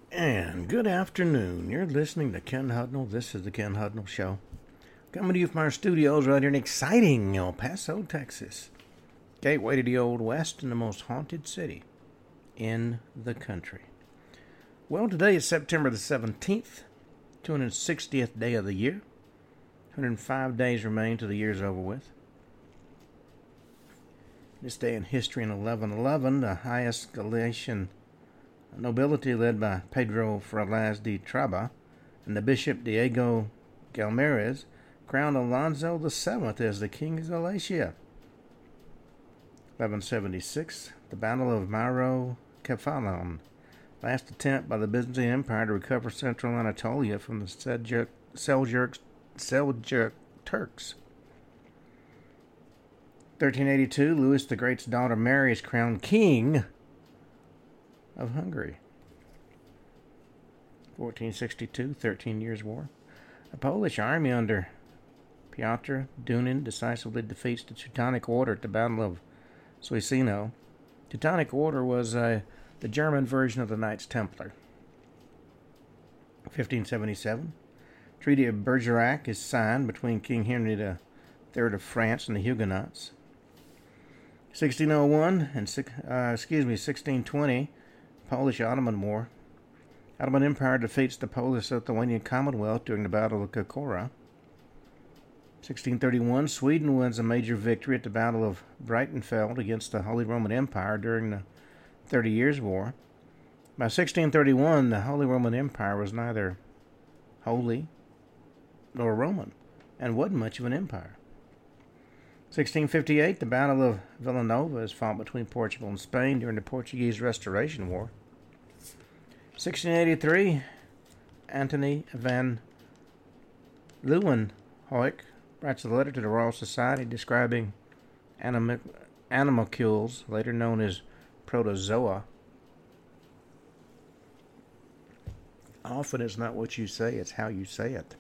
And good afternoon. You're listening to Ken Hudnall. This is the Ken Hudnall Show. Coming to you from our studios right here in exciting El Paso, Texas. Gateway to the Old West and the most haunted city in the country. Well, today is September the 17th, 260th day of the year. 105 days remain till the year's over with. This day in history in 1111, the highest Galician nobility led by Pedro Ferraz de Traba and the Bishop Diego Galmerez crowned Alonso VII as the King of Galicia. 1176, the Battle of Myro-Kephalon, last attempt by the Byzantine Empire to recover central Anatolia from the Seljuk Turks. 1382, Louis the Great's daughter Mary is crowned King of Hungary. 1462, 13 Years' War. A Polish army under Piotr Dunin decisively defeats the Teutonic Order at the Battle of Soissino. Teutonic Order was the German version of the Knights Templar. 1577, Treaty of Bergerac is signed between King Henry III of France and the Huguenots. 1601 and 1620, Polish-Ottoman War. Ottoman Empire defeats the Polish-Lithuanian Commonwealth during the Battle of Kokora. 1631, Sweden wins a major victory at the Battle of Breitenfeld against the Holy Roman Empire during the 30 Years' War. By 1631, the Holy Roman Empire was neither holy nor Roman, and wasn't much of an empire. 1658, the Battle of Villanova is fought between Portugal and Spain during the Portuguese Restoration War. 1683, Antony van Leeuwenhoek writes a letter to the Royal Society describing animalcules, later known as protozoa. Often it's not what you say, it's how you say it.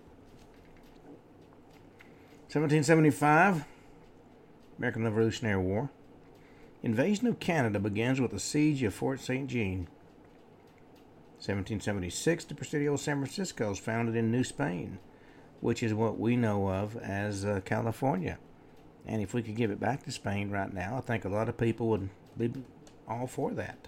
1775, American Revolutionary War. Invasion of Canada begins with the siege of Fort St. Jean. 1776, the Presidio of San Francisco is founded in New Spain, which is what we know of as California. And if we could give it back to Spain right now, I think a lot of people would be all for that.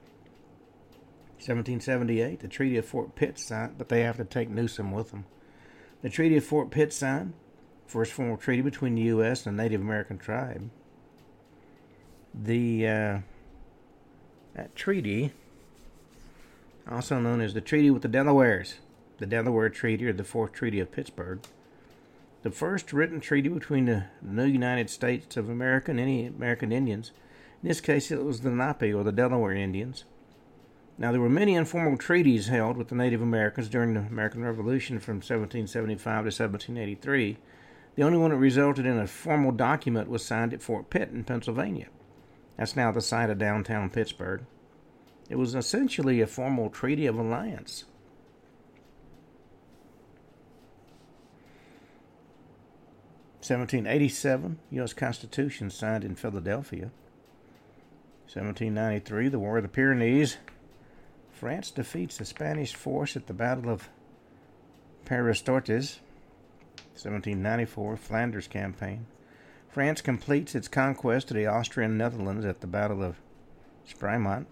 1778, the Treaty of Fort Pitt signed, but they have to take Newsom with them. The Treaty of Fort Pitt signed, first formal treaty between the U.S. and a Native American tribe. That treaty, also known as the Treaty with the Delawares, the Delaware Treaty or the Fourth Treaty of Pittsburgh, the first written treaty between the new United States of America and any American Indians. In this case, it was the Lenape or the Delaware Indians. Now, there were many informal treaties held with the Native Americans during the American Revolution from 1775 to 1783. The only one that resulted in a formal document was signed at Fort Pitt in Pennsylvania. That's now the site of downtown Pittsburgh. It was essentially a formal treaty of alliance. (1787) U.S. Constitution signed in Philadelphia. 1793, the War of the Pyrenees. France defeats the Spanish force at the Battle of Paris-Tortes. 1794, Flanders Campaign. France completes its conquest of the Austrian Netherlands at the Battle of Spremont.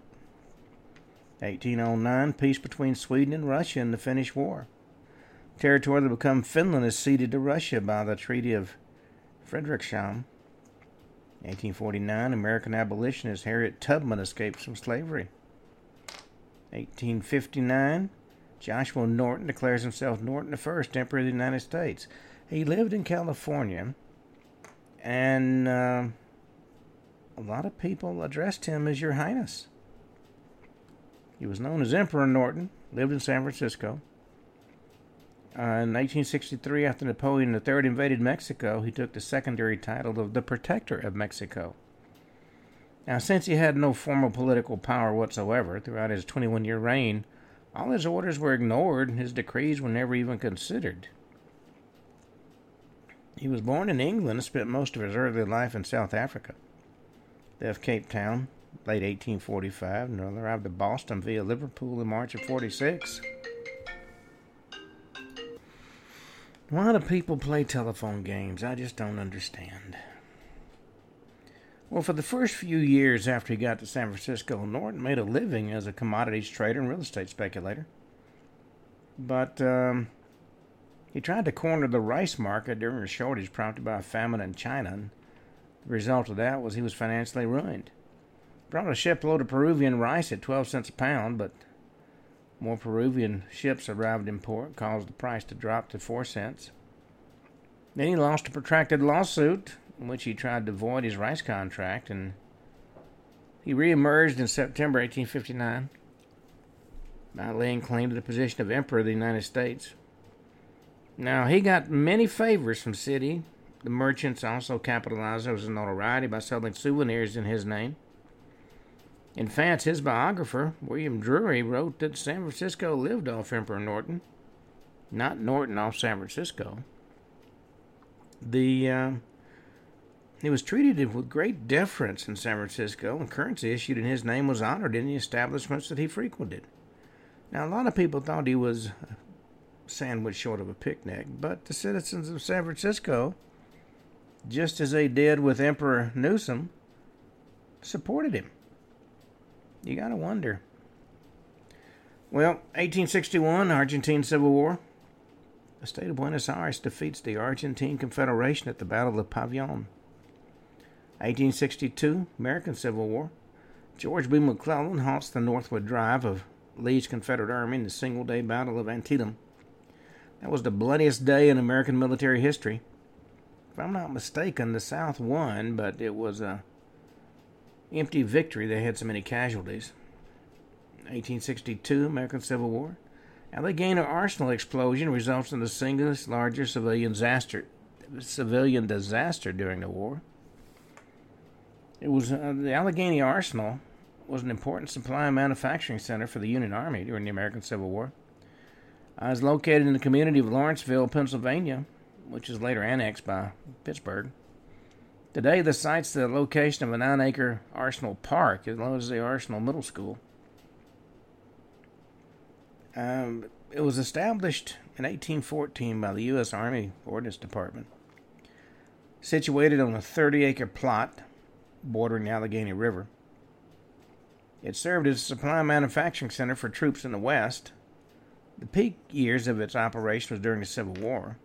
1809, peace between Sweden and Russia in the Finnish War. Territory that became Finland is ceded to Russia by the Treaty of Frederikshamn. 1849, American abolitionist Harriet Tubman escapes from slavery. 1859, Joshua Norton declares himself Norton I, Emperor of the United States. He lived in California, and a lot of people addressed him as Your Highness. He was known as Emperor Norton, lived in San Francisco. In 1863, after Napoleon III invaded Mexico, he took the secondary title of the Protector of Mexico. Now, since he had no formal political power whatsoever throughout his 21-year reign, all his orders were ignored and his decrees were never even considered. He was born in England and spent most of his early life in South Africa. Left Cape Town late 1845, and arrived at Boston via Liverpool in March of 46. Why do people play telephone games? I just don't understand. Well, for the first few years after he got to San Francisco, Norton made a living as a commodities trader and real estate speculator. But he tried to corner the rice market during a shortage prompted by a famine in China, and the result of that was he was financially ruined. Brought a shipload of Peruvian rice at 12 cents a pound, but more Peruvian ships arrived in port, caused the price to drop to 4 cents. Then he lost a protracted lawsuit in which he tried to void his rice contract, and he reemerged in September 1859 by laying claim to the position of Emperor of the United States. Now, he got many favors from city. The merchants also capitalized on his notoriety by selling souvenirs in his name. In fact, his biographer, William Drury, wrote that San Francisco lived off Emperor Norton, not Norton off San Francisco. He was treated with great deference in San Francisco, and currency issued in his name was honored in the establishments that he frequented. Now, a lot of people thought he was a sandwich short of a picnic, but the citizens of San Francisco, just as they did with Emperor Newsom, supported him. You gotta wonder. Well, 1861, Argentine Civil War. The state of Buenos Aires defeats the Argentine Confederation at the Battle of Pavon. 1862, American Civil War. George B. McClellan halts the northward drive of Lee's Confederate Army in the single-day Battle of Antietam. That was the bloodiest day in American military history. If I'm not mistaken, the South won, but it was a empty victory. They had so many casualties. 1862, American Civil War. Allegheny Arsenal explosion results in the single largest civilian disaster during the war. It was the Allegheny Arsenal was an important supply and manufacturing center for the Union Army during the American Civil War. It was located in the community of Lawrenceville, Pennsylvania, which was later annexed by Pittsburgh. Today, the site's the location of a 9-acre Arsenal Park, as well as the Arsenal Middle School. It was established in 1814 by the U.S. Army Ordnance Department. Situated on a 30-acre plot bordering the Allegheny River, it served as a supply and manufacturing center for troops in the West. The peak years of its operation was during the Civil War.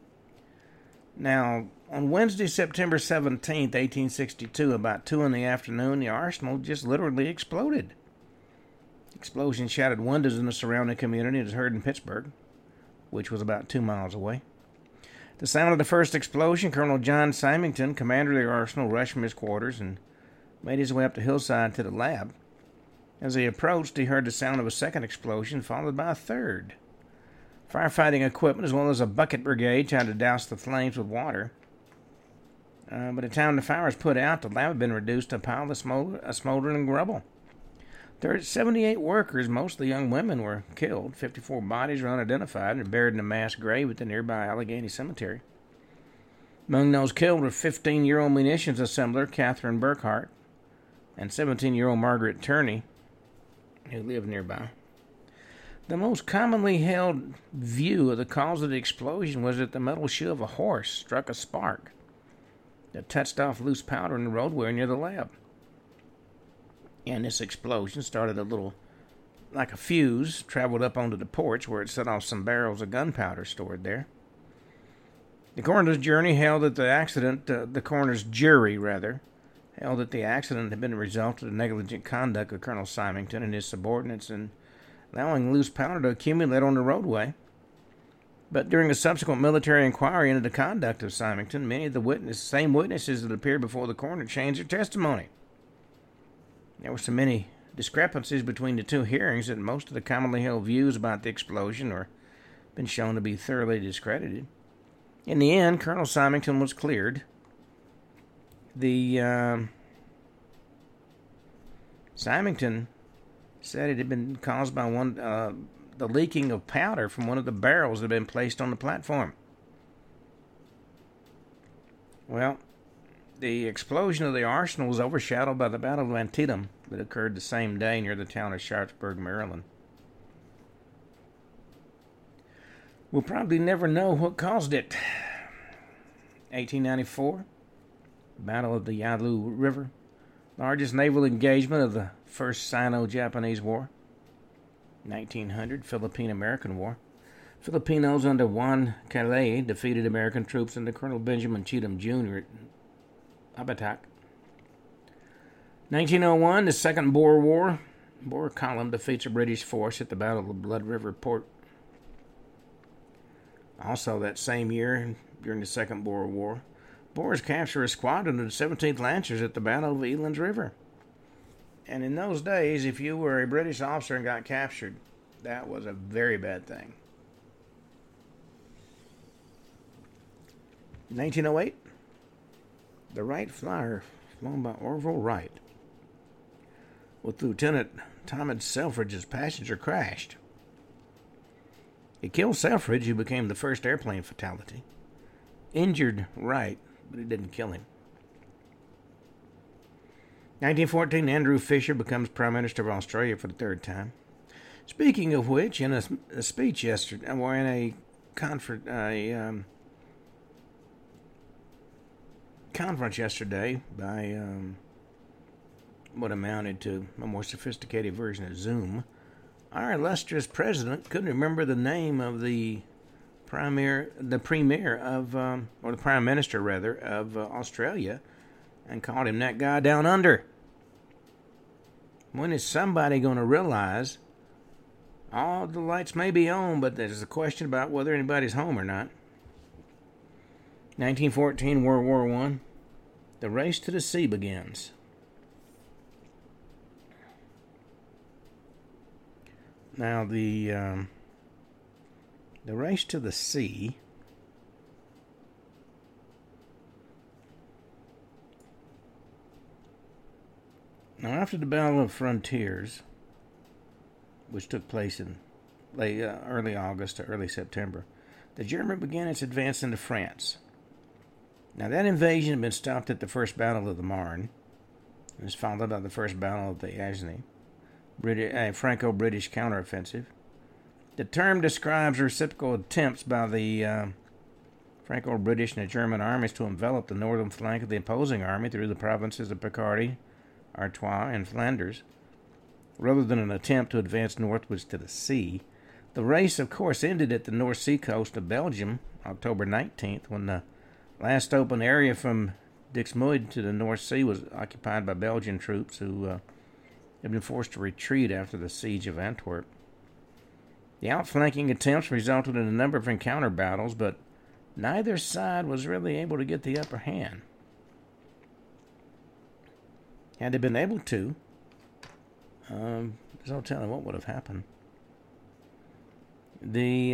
Now, on Wednesday, September 17, 1862, about 2 in the afternoon, the arsenal just literally exploded. The explosion shattered windows in the surrounding community and was heard in Pittsburgh, which was about 2 miles away. The sound of the first explosion, Colonel John Symington, commander of the arsenal, rushed from his quarters and made his way up the hillside to the lab. As he approached, he heard the sound of a second explosion, followed by a third. Firefighting equipment, as well as a bucket brigade, tried to douse the flames with water. By the time the fire was put out, the lab had been reduced to a pile of smoldering rubble. 78 workers, mostly young women, were killed. 54 bodies were unidentified and buried in a mass grave at the nearby Allegheny Cemetery. Among those killed were 15-year-old munitions assembler Catherine Burkhart and 17-year-old Margaret Turney, who lived nearby. The most commonly held view of the cause of the explosion was that the metal shoe of a horse struck a spark that touched off loose powder in the roadway near the lab. And this explosion started like a fuse, traveled up onto the porch where it set off some barrels of gunpowder stored there. The coroner's jury held that the accident had been a result of the negligent conduct of Colonel Symington and his subordinates in allowing loose powder to accumulate on the roadway. But during a subsequent military inquiry into the conduct of Symington, many of the same witnesses that appeared before the coroner changed their testimony. There were so many discrepancies between the two hearings that most of the commonly held views about the explosion have been shown to be thoroughly discredited. In the end, Colonel Symington was cleared. Symington said it had been caused by the leaking of powder from one of the barrels that had been placed on the platform. Well, The explosion of the arsenal was overshadowed by the Battle of Antietam that occurred the same day near the town of Sharpsburg, Maryland. We'll probably never know what caused it. 1894, Battle of the Yalu River, largest naval engagement of the First Sino-Japanese War. 1900, Philippine-American War. Filipinos under Juan Calais defeated American troops under Colonel Benjamin Cheatham Jr. at Abatak. 1901, the Second Boer War. Boer column defeats a British force at the Battle of Blood River Port. Also that same year, during the Second Boer War, Boers capture a squadron of the 17th Lancers at the Battle of Eland's River. And in those days, if you were a British officer and got captured, that was a very bad thing. 1908, the Wright Flyer, flown by Orville Wright, with Lieutenant Thomas Selfridge's passenger, crashed. It killed Selfridge, who became the first airplane fatality. Injured Wright, but it didn't kill him. 1914, Andrew Fisher becomes Prime Minister of Australia for the third time. Speaking of which, in a speech yesterday, or in a conference yesterday by what amounted to a more sophisticated version of Zoom, our illustrious president couldn't remember the name of the Prime Minister of Australia, and called him that guy down under. When is somebody going to realize all the lights may be on, but there's a question about whether anybody's home or not? 1914, World War I. The race to the sea begins. Now, the race to the sea now, after the Battle of Frontiers, which took place in early August to early September, the German began its advance into France. Now, that invasion had been stopped at the First Battle of the Marne. It was followed by the First Battle of the Aisne, a Franco-British counteroffensive. The term describes reciprocal attempts by the Franco-British and the German armies to envelop the northern flank of the opposing army through the provinces of Picardy, Artois, and Flanders. Rather than an attempt to advance northwards to the sea, the race, of course, ended at the North Sea coast of Belgium, October 19th, when the last open area from Dixmude to the North Sea was occupied by Belgian troops who had been forced to retreat after the siege of Antwerp. The outflanking attempts resulted in a number of encounter battles, but neither side was really able to get the upper hand. Had they been able to, there's no telling what would have happened. The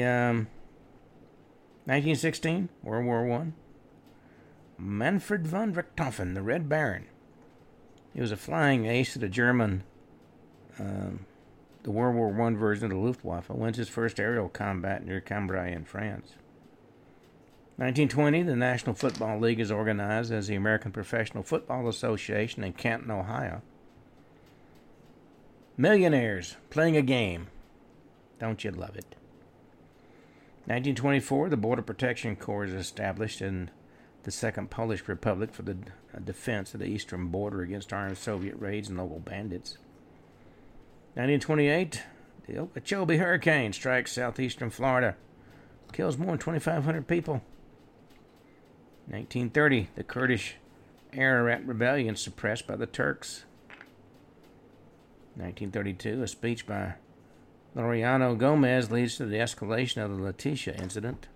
1916, World War I. Manfred von Richthofen, the Red Baron. He was a flying ace of the German, the World War I version of the Luftwaffe, wins his first aerial combat near Cambrai in France. 1920, the National Football League is organized as the American Professional Football Association in Canton, Ohio. Millionaires playing a game. Don't you love it? 1924, the Border Protection Corps is established in the Second Polish Republic for the defense of the eastern border against armed Soviet raids and local bandits. 1928, the Okeechobee hurricane strikes southeastern Florida, kills more than 2,500 people. 1930, the Kurdish Ararat rebellion suppressed by the Turks. 1932, a speech by Laureano Gomez leads to the escalation of the Letitia incident.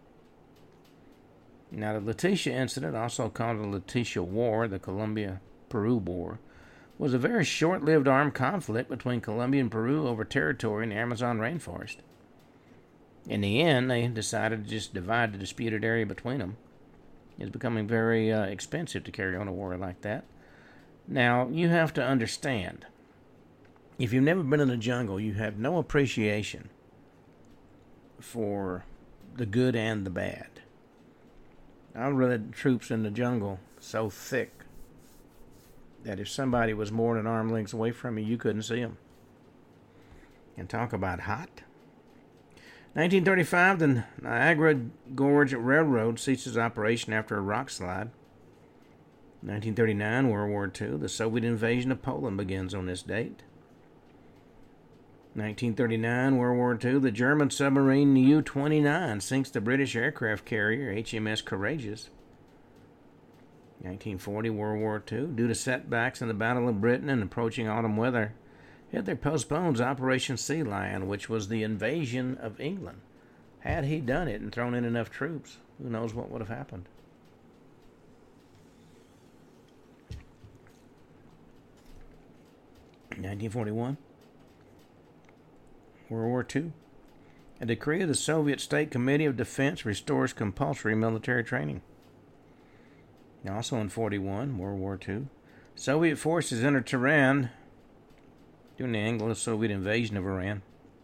Now, the Letitia incident, also called the Letitia War, the Colombia-Peru War, was a very short-lived armed conflict between Colombia and Peru over territory in the Amazon rainforest. In the end, they decided to just divide the disputed area between them. It's becoming very expensive to carry on a war like that. Now, you have to understand, if you've never been in the jungle, you have no appreciation for the good and the bad. Unread troops in the jungle so thick that if somebody was more than an arm length away from you, you couldn't see them. And talk about hot. 1935, the Niagara Gorge Railroad ceases operation after a rock slide. 1939, World War II. The Soviet invasion of Poland begins on this date. 1939, World War II. The German submarine U-29 sinks the British aircraft carrier HMS Courageous. 1940, World War II. Due to setbacks in the Battle of Britain and approaching autumn weather, Hitler postpones Operation Sea Lion, which was the invasion of England. Had he done it and thrown in enough troops, who knows what would have happened. In 1941, World War II. A decree of the Soviet State Committee of Defense restores compulsory military training. Also in 41, World War II. Soviet forces enter Tehran during the Anglo-Soviet invasion of Iran.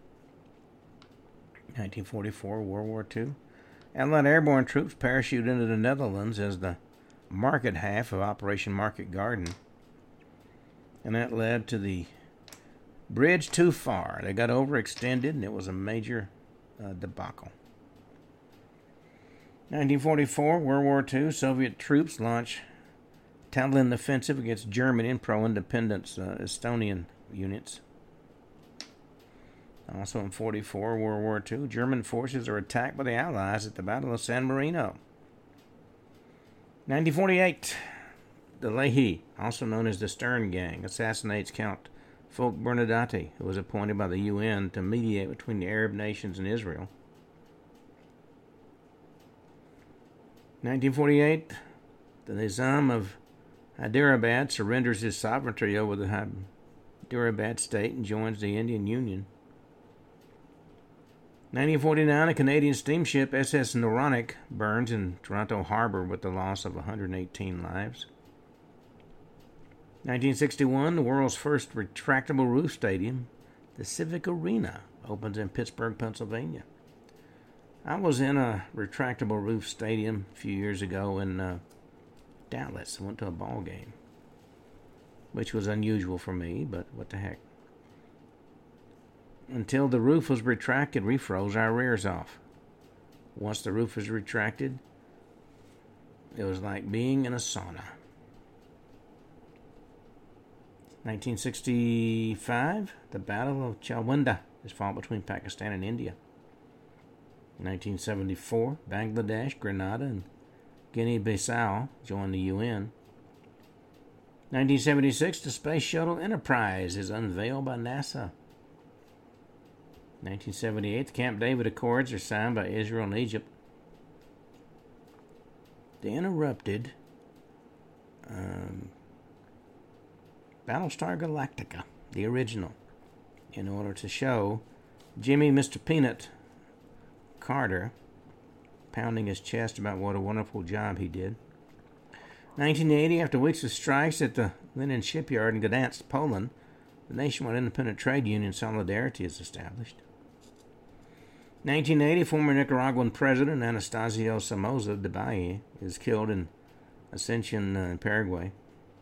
1944, World War II. Allied airborne troops parachute into the Netherlands as the market half of Operation Market Garden. And that led to the bridge too far. They got overextended, and it was a major debacle. 1944, World War II. Soviet troops launch Tallinn offensive against German and pro-independence Estonian units. Also in 44, World War II, German forces are attacked by the Allies at the Battle of San Marino. 1948, the Leahy, also known as the Stern Gang, assassinates Count Folke Bernadette, who was appointed by the UN to mediate between the Arab nations and Israel. 1948, the Nizam of Hyderabad surrenders his sovereignty over the Hyderabad state and joins the Indian Union. 1949, a Canadian steamship SS Noronic burns in Toronto Harbor with the loss of 118 lives. 1961, the world's first retractable roof stadium, the Civic Arena, opens in Pittsburgh, Pennsylvania. I was in a retractable roof stadium a few years ago in Dallas. I went to a ball game, which was unusual for me, but what the heck. Until the roof was retracted, we froze our rears off. Once the roof was retracted, it was like being in a sauna. 1965, the Battle of Chalwenda is fought between Pakistan and India. 1974, Bangladesh, Grenada, and Guinea-Bissau joined the UN. 1976, the Space Shuttle Enterprise is unveiled by NASA. 1978, the Camp David Accords are signed by Israel and Egypt. They interrupted Battlestar Galactica, the original, in order to show Jimmy Mr. Peanut Carter pounding his chest about what a wonderful job he did. 1980, after weeks of strikes at the Lenin shipyard in Gdansk, Poland, the nationwide independent trade union Solidarity is established. 1980, former Nicaraguan president Anastasio Somoza Debayle is killed in Ascension in Paraguay.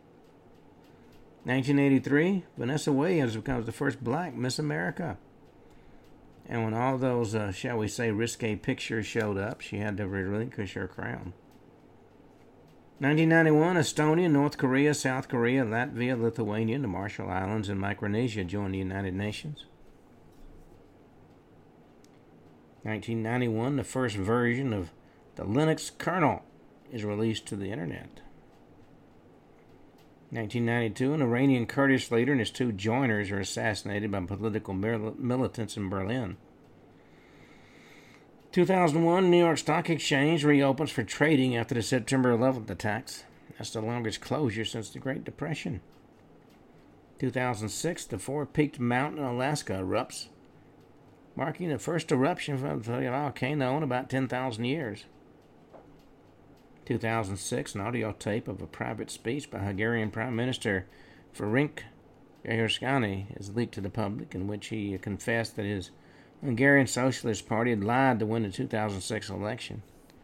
1983, Vanessa Williams becomes the first black Miss America. And when all those, shall we say, risque pictures showed up, she had to relinquish her crown. 1991, Estonia, North Korea, South Korea, Latvia, Lithuania, the Marshall Islands, and Micronesia joined the United Nations. 1991, the first version of the Linux kernel is released to the internet. 1992, an Iranian Kurdish leader and his two joiners are assassinated by political militants in Berlin. 2001, New York Stock Exchange reopens for trading after the September 11th attacks. That's the longest closure since the Great Depression. 2006, the four-peaked mountain in Alaska erupts, marking the first eruption from the volcano in about 10,000 years. 2006, an audio tape of a private speech by Hungarian Prime Minister Ferenc Gyurcsány is leaked to the public, in which he confessed that his Hungarian Socialist Party had lied to win the 2006 election.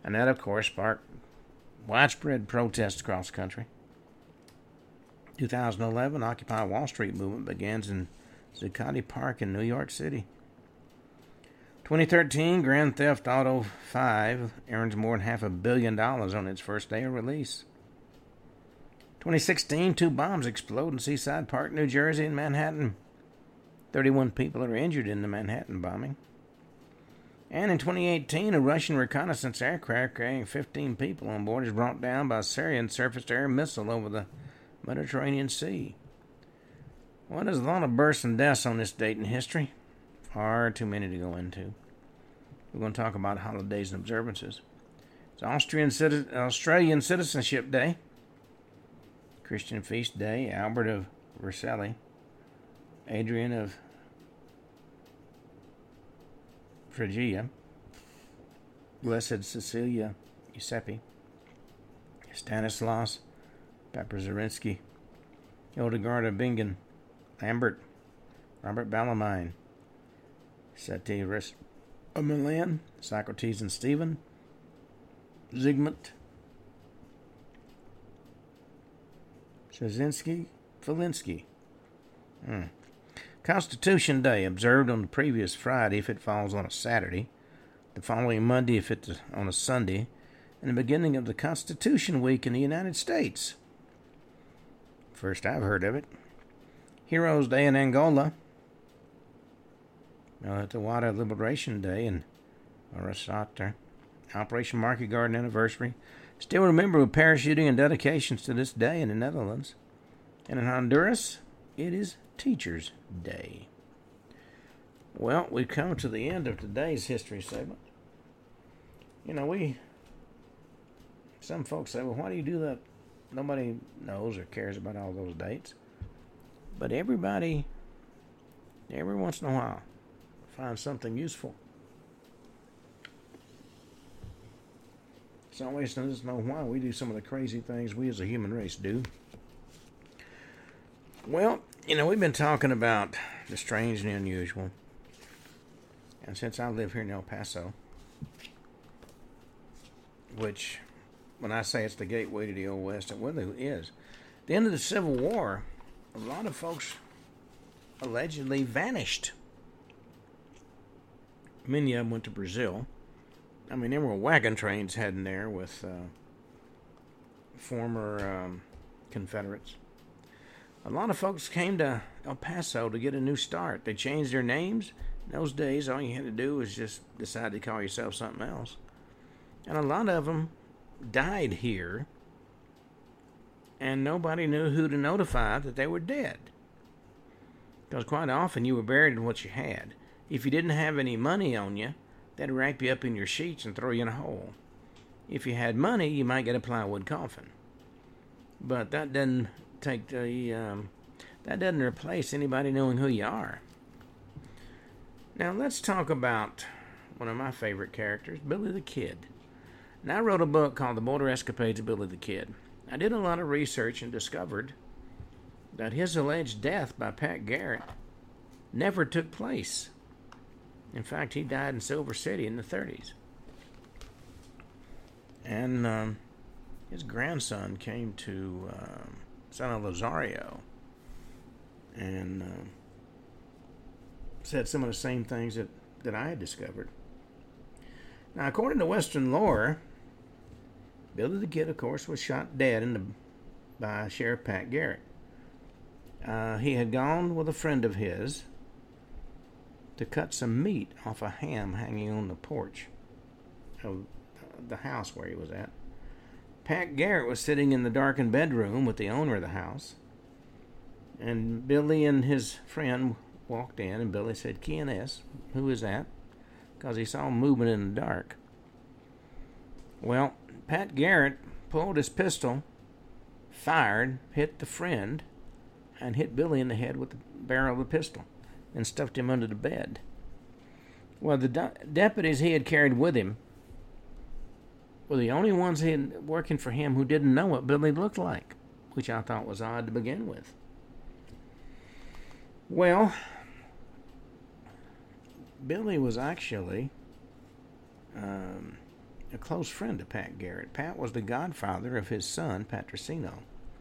and that, of course, sparked widespread protests across the country. 2011, Occupy Wall Street movement begins in Zuccotti Park in New York City. 2013, Grand Theft Auto 5 earns more than $500 million on its first day of release. 2016, 2 bombs explode in Seaside Park, New Jersey, and Manhattan. 31 people are injured in the Manhattan bombing. And in 2018, a Russian reconnaissance aircraft carrying 15 people on board is brought down by a Syrian surface-to-air missile over the Mediterranean Sea. Well, there's a lot of births and deaths on this date in history. Far too many to go into. We're going to talk about holidays and observances. It's Australian Citizenship Day, Christian Feast Day, Albert of Vercelli, Adrian of Phrygia, Blessed Cecilia Giuseppe, Stanislaus Papazarinsky, Hildegard of Bingen, Lambert, Robert Bellarmine, Satirus of Milan, Socrates and Stephen, Zygmunt, Szynski, Felinsky. Constitution Day, observed on the previous Friday if it falls on a Saturday, the following Monday if it's on a Sunday, and the beginning of the Constitution Week in the United States. First I've heard of it. Heroes Day in Angola. Tawada Liberation Day in Arasata. Operation Market Garden Anniversary. Still remember with parachuting and dedications to this day in the Netherlands. And in Honduras, it is Teachers' Day. Well, we've come to the end of today's history segment. Some folks say, well, why do you do that? Nobody knows or cares about all those dates. But everybody, every once in a while, finds something useful. It's always nice to know why we do some of the crazy things we as a human race do. Well, we've been talking about the strange and the unusual. And since I live here in El Paso, which, when I say it's the gateway to the Old West, it really is. At the end of the Civil War, a lot of folks allegedly vanished. Many of them went to Brazil. There were wagon trains heading there with former Confederates. A lot of folks came to El Paso to get a new start. They changed their names. In those days, all you had to do was just decide to call yourself something else. And a lot of them died here, and nobody knew who to notify that they were dead. Because quite often you were buried in what you had. If you didn't have any money on you, they'd wrap you up in your sheets and throw you in a hole. If you had money, you might get a plywood coffin. But that doesn't that doesn't replace anybody knowing who you are. Now let's talk about one of my favorite characters, Billy the Kid. Now I wrote a book called The Border Escapades of Billy the Kid. I did a lot of research and discovered that his alleged death by Pat Garrett never took place. In fact, he died in Silver City in the 30s. And his grandson came to San Lazario and said some of the same things that I had discovered. Now, according to Western lore, Billy the Kid, of course, was shot dead by Sheriff Pat Garrett. He had gone with a friend of his to cut some meat off a ham hanging on the porch of the house where he was at. Pat Garrett was sitting in the darkened bedroom with the owner of the house, and Billy and his friend walked in, and Billy said, "Quién es? Who is that?" Because he saw movement in the dark. Well, Pat Garrett pulled his pistol, fired, hit the friend, and hit Billy in the head with the barrel of the pistol, and stuffed him under the bed. Well, the deputies he had carried with him were the only ones working for him who didn't know what Billy looked like, which I thought was odd to begin with. Well, Billy was actually a close friend of Pat Garrett. Pat was the godfather of his son, Patricino.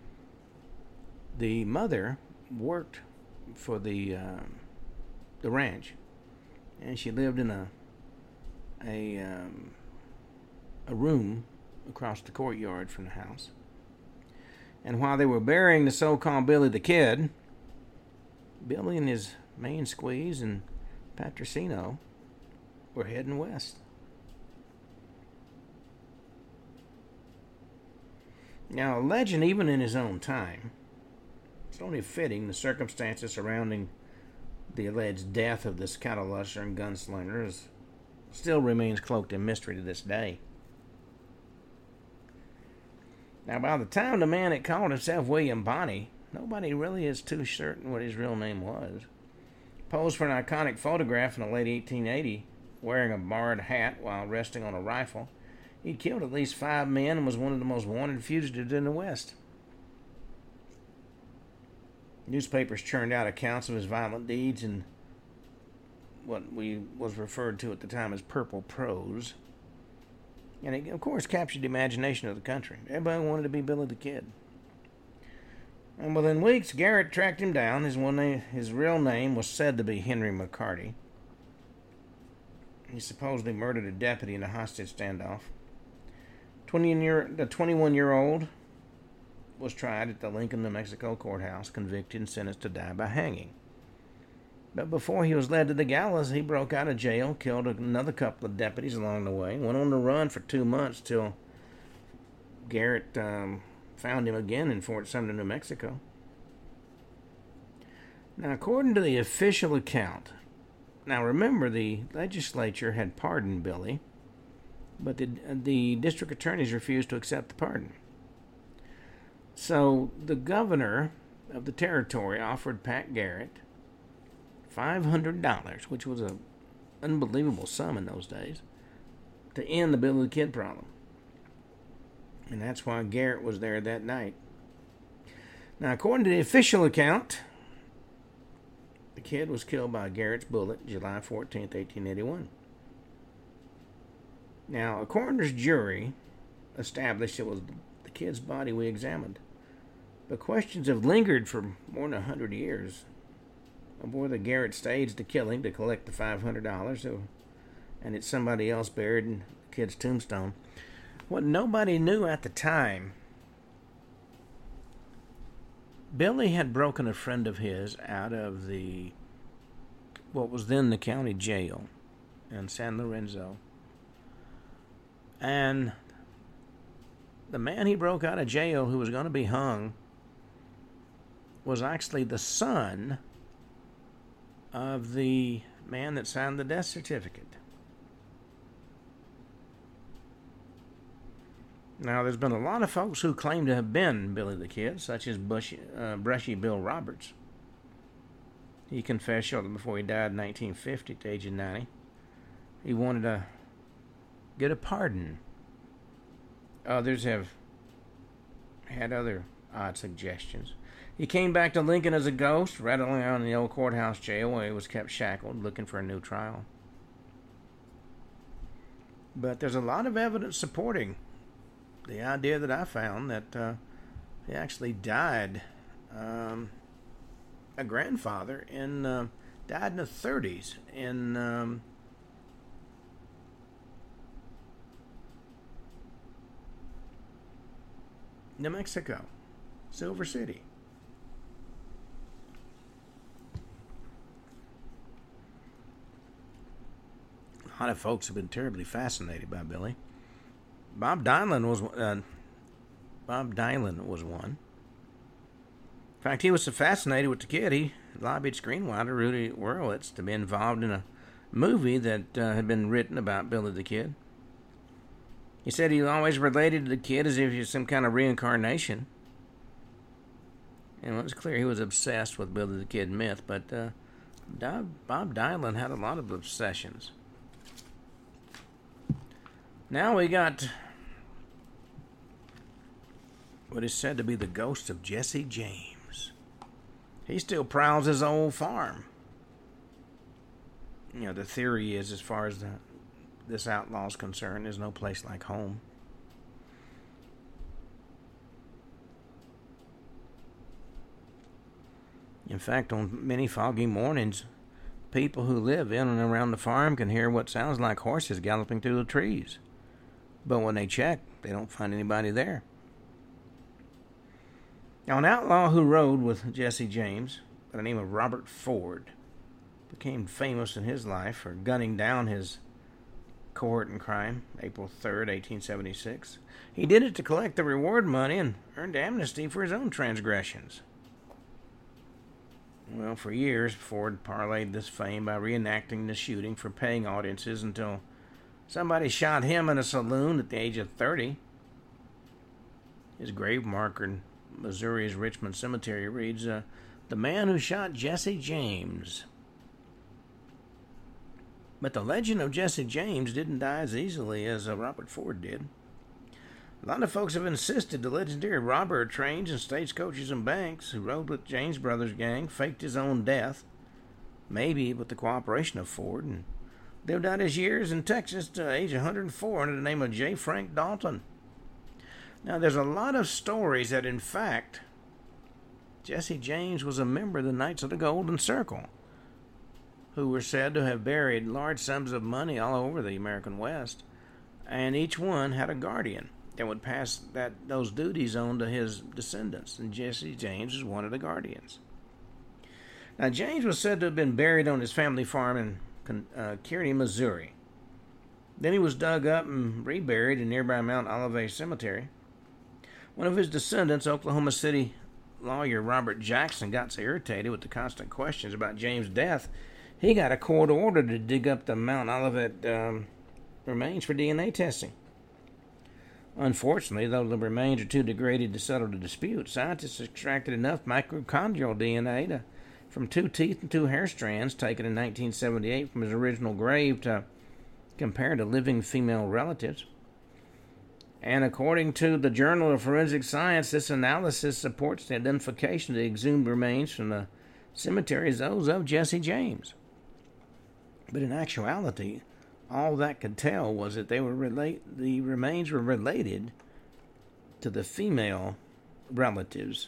The mother worked for the ranch, and she lived in a room across the courtyard from the house. And while they were burying the so-called Billy the Kid, Billy and his main squeeze and Patricino were heading west. Now, a legend even in his own time, it's only fitting the circumstances surrounding the alleged death of this cattle lusher and gunslinger still remains cloaked in mystery to this day. Now, by the time the man that called himself William Bonney, nobody really is too certain what his real name was. Posed for an iconic photograph in the late 1880, wearing a barred hat while resting on a rifle, he killed at least 5 men and was one of the most wanted fugitives in the West. Newspapers churned out accounts of his violent deeds in what was referred to at the time as purple prose. And it, of course, captured the imagination of the country. Everybody wanted to be Billy the Kid. And within weeks, Garrett tracked him down. His real name was said to be Henry McCarty. He supposedly murdered a deputy in a hostage standoff. The 21-year-old was tried at the Lincoln, New Mexico courthouse, convicted and sentenced to die by hanging. But before he was led to the gallows, he broke out of jail, killed another couple of deputies along the way, went on the run for 2 months till Garrett found him again in Fort Sumner, New Mexico. Now, according to the official account, now remember the legislature had pardoned Billy, but the district attorneys refused to accept the pardon. So the governor of the territory offered Pat Garrett $500, which was an unbelievable sum in those days, to end the Billy the Kid problem. And that's why Garrett was there that night. Now, according to the official account, the kid was killed by Garrett's bullet July 14th, 1881. Now, a coroner's jury established it was the kid's body we examined. But questions have lingered for more than 100 years of whether Garrett staged the killing to collect the $500 and it's somebody else buried in the kid's tombstone. What nobody knew at the time, Billy had broken a friend of his out of what was then the county jail in San Lorenzo. And the man he broke out of jail who was going to be hung was actually the son of the man that signed the death certificate. Now, there's been a lot of folks who claim to have been Billy the Kid, such as Brushy Bill Roberts. He confessed shortly before he died in 1950 at the age of 90. He wanted to get a pardon. Others have had other odd suggestions. He came back to Lincoln as a ghost, rattling around in the old courthouse jail where he was kept shackled, looking for a new trial. But there's a lot of evidence supporting the idea that I found that he actually died a grandfather died in the 30s in New Mexico, Silver City. A lot of folks have been terribly fascinated by Billy. Bob Dylan was one. In fact, he was so fascinated with the kid, he lobbied screenwriter Rudy Wurlitz to be involved in a movie that had been written about Billy the Kid. He said he always related to the kid as if he was some kind of reincarnation. And it was clear he was obsessed with Billy the Kid myth, but Bob Dylan had a lot of obsessions. Now we got what is said to be the ghost of Jesse James. He still prowls his old farm. You know, the theory is, as far as the this outlaw's concerned, there's no place like home. In fact, on many foggy mornings, people who live in and around the farm can hear what sounds like horses galloping through the trees. But when they check, they don't find anybody there. Now, an outlaw who rode with Jesse James, by the name of Robert Ford, became famous in his life for gunning down his cohort in crime, April 3rd, 1876. He did it to collect the reward money and earned amnesty for his own transgressions. Well, for years, Ford parlayed this fame by reenacting the shooting for paying audiences until somebody shot him in a saloon at the age of 30. His grave marker in Missouri's Richmond Cemetery reads, "The man who shot Jesse James." But the legend of Jesse James didn't die as easily as Robert Ford did. A lot of folks have insisted the legendary robber of trains and stagecoaches and banks who rode with James Brothers' gang faked his own death, maybe with the cooperation of Ford, and lived out his years in Texas to age 104 under the name of J. Frank Dalton. Now, there's a lot of stories that, in fact, Jesse James was a member of the Knights of the Golden Circle, who were said to have buried large sums of money all over the American West, and each one had a guardian that would pass those duties on to his descendants, and Jesse James was one of the guardians. Now, James was said to have been buried on his family farm in Kearney, Missouri. Then he was dug up and reburied in nearby Mount Olivet Cemetery. One of his descendants, Oklahoma City lawyer Robert Jackson, got so irritated with the constant questions about James' death, he got a court order to dig up the Mount Olivet remains for DNA testing. Unfortunately, though the remains are too degraded to settle the dispute, scientists extracted enough mitochondrial DNA from 2 teeth and 2 hair strands taken in 1978 from his original grave to compare to living female relatives. And according to the Journal of Forensic Science, this analysis supports the identification of the exhumed remains from the cemetery as those of Jesse James. But in actuality, all that could tell was that the remains were related to the female relatives.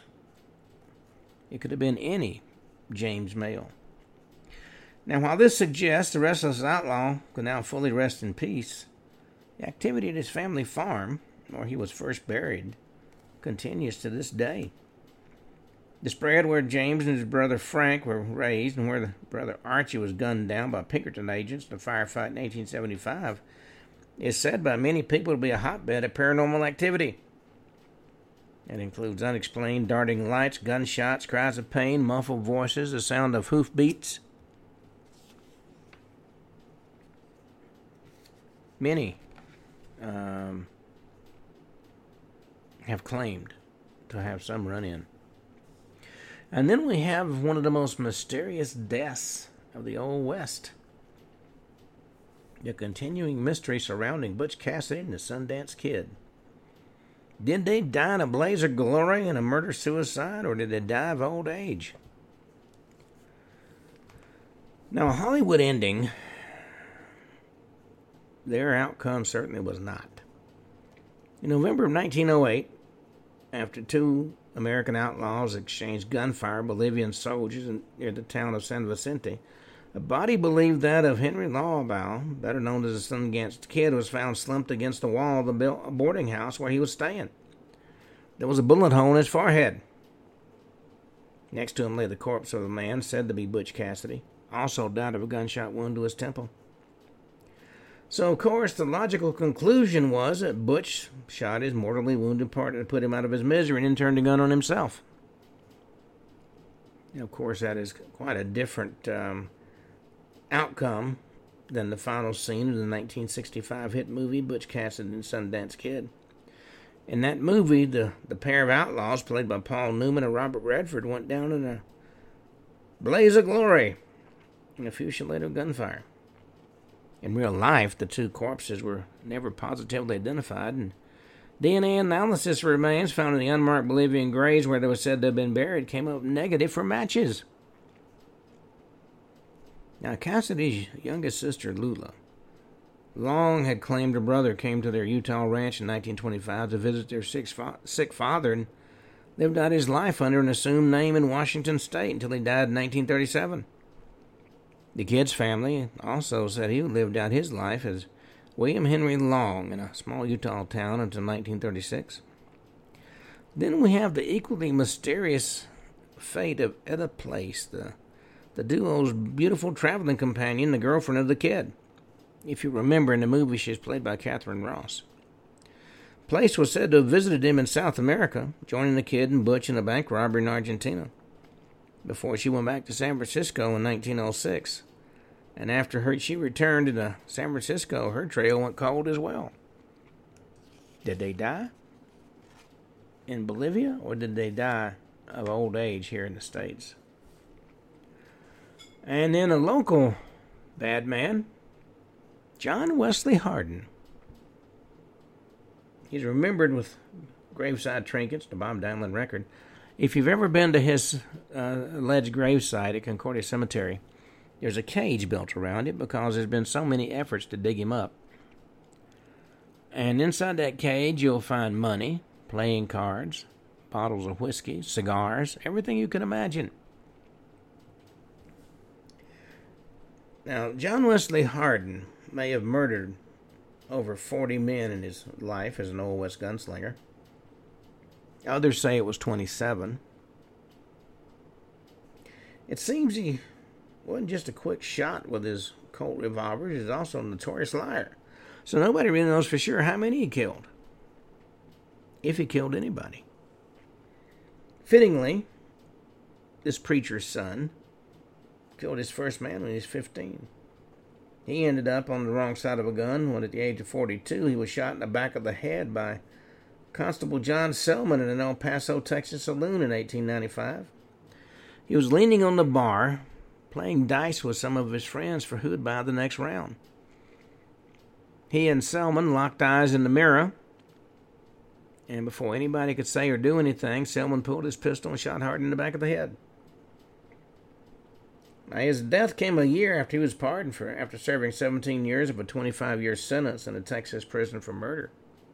It could have been any James male. Now, while this suggests the restless outlaw could now fully rest in peace, the activity at his family farm, where he was first buried, continues to this day. The spread where James and his brother Frank were raised and where the brother Archie was gunned down by Pinkerton agents in a firefight in 1875 is said by many people to be a hotbed of paranormal activity. It includes unexplained darting lights, gunshots, cries of pain, muffled voices, the sound of hoofbeats. Many have claimed to have some run-in. And then we have one of the most mysterious deaths of the Old West. The continuing mystery surrounding Butch Cassidy and the Sundance Kid. Did they die in a blaze of glory in a murder-suicide, or did they die of old age? Now, a Hollywood ending, their outcome certainly was not. In November of 1908, after 2 American outlaws exchanged gunfire with Bolivian soldiers near the town of San Vicente, a body believed that of Henry Lawbaugh, better known as the Sundance Kid, was found slumped against the wall of the boarding house where he was staying. There was a bullet hole in his forehead. Next to him lay the corpse of a man said to be Butch Cassidy, also died of a gunshot wound to his temple. So, of course, the logical conclusion was that Butch shot his mortally wounded partner to put him out of his misery and then turned the gun on himself. And, of course, that is quite a different outcome than the final scene of the 1965 hit movie Butch Cassidy and Sundance Kid. In that movie, the pair of outlaws, played by Paul Newman and Robert Redford, went down in a blaze of glory in a fusillade of gunfire. In real life, the 2 corpses were never positively identified, and DNA analysis of remains found in the unmarked Bolivian graves where they were said to have been buried came up negative for matches. Now, Cassidy's youngest sister, Lula, Long had claimed her brother came to their Utah ranch in 1925 to visit their sick father and lived out his life under an assumed name in Washington State until he died in 1937. The kid's family also said he lived out his life as William Henry Long in a small Utah town until 1936. Then we have the equally mysterious fate of Etta Place, the duo's beautiful traveling companion, the girlfriend of the kid. If you remember, in the movie, she's played by Catherine Ross. Place was said to have visited him in South America, joining the kid and Butch in a bank robbery in Argentina, before she went back to San Francisco in 1906. And after she returned to San Francisco, her trail went cold as well. Did they die in Bolivia, or did they die of old age here in the States? And then a local bad man, John Wesley Hardin. He's remembered with graveside trinkets, the Bob Dylan record. If you've ever been to his alleged gravesite at Concordia Cemetery, there's a cage built around it because there's been so many efforts to dig him up. And inside that cage, you'll find money, playing cards, bottles of whiskey, cigars, everything you can imagine. Now, John Wesley Hardin may have murdered over 40 men in his life as an Old West gunslinger. Others say it was 27. It seems he wasn't just a quick shot with his Colt revolvers. He's also a notorious liar. So nobody really knows for sure how many he killed, if he killed anybody. Fittingly, this preacher's son killed his first man when he was 15. He ended up on the wrong side of a gun when at the age of 42 he was shot in the back of the head by Constable John Selman in an El Paso, Texas saloon in 1895. He was leaning on the bar, playing dice with some of his friends for who'd buy the next round. He and Selman locked eyes in the mirror, and before anybody could say or do anything, Selman pulled his pistol and shot Hardin in the back of the head. Now, his death came a year after he was pardoned after serving 17 years of a 25-year sentence in a Texas prison for murder.